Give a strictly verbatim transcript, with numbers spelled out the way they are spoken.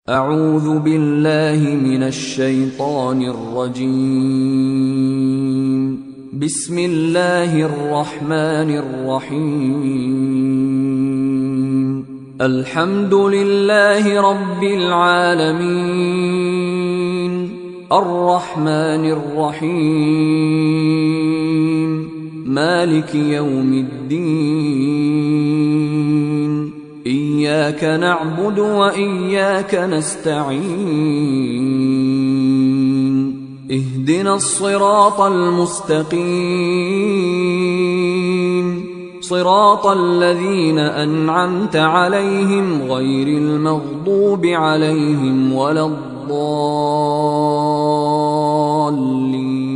أعوذ بالله من الشيطان الرجيم. بسم الله الرحمن الرحيم. الحمد لله رب العالمين، الرحمن الرحيم، مالك يوم الدين، إياك نعبد وإياك نستعين، اهدنا الصراط المستقيم، صراط الذين أنعمت عليهم غير المغضوب عليهم ولا الضالين.